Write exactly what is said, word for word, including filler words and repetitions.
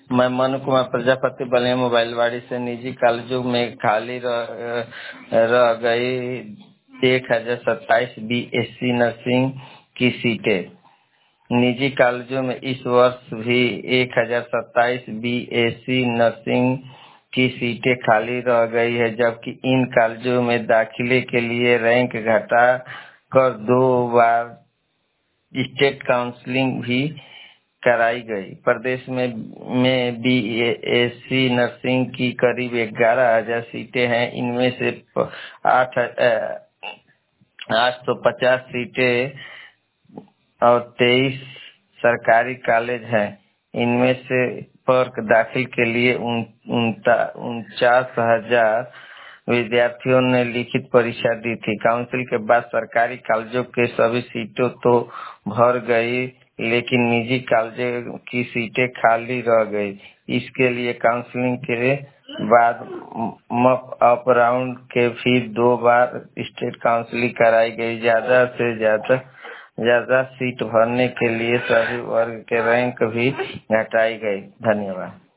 मैं मनु कुमार प्रजापति बलिया मोबाइलवाड़ी से निजी कॉलेजों में खाली रह, रह गई एक हजार सत्ताईस बी एस सी नर्सिंग की सीटें। निजी कॉलेजों में इस वर्ष भी एक हजार सत्ताईस बी एस सी नर्सिंग की सीटें खाली रह गई है, जबकि इन कॉलेजों में दाखिले के लिए रैंक घटा कर दो बार स्टेट काउंसलिंग भी कराई गई। प्रदेश में में बी एस सी नर्सिंग की करीब ग्यारह हजार सीटें हैं। इनमें से आठ आठ सौ पचास सीटें और तेईस सरकारी कॉलेज हैं। इनमें से पर दाखिल के लिए उनचास हजार विद्यार्थियों ने लिखित परीक्षा दी थी। काउंसिल के बाद सरकारी कॉलेजों के सभी सीटों तो भर गई, लेकिन निजी कॉलेजों की सीटें खाली रह गई। इसके लिए काउंसलिंग के बाद मॉक अप राउंड के फिर दो बार स्टेट काउंसलिंग कराई गई। ज्यादा से ज्यादा ज्यादा सीट भरने के लिए सभी वर्ग के रैंक भी घटाई गई। धन्यवाद।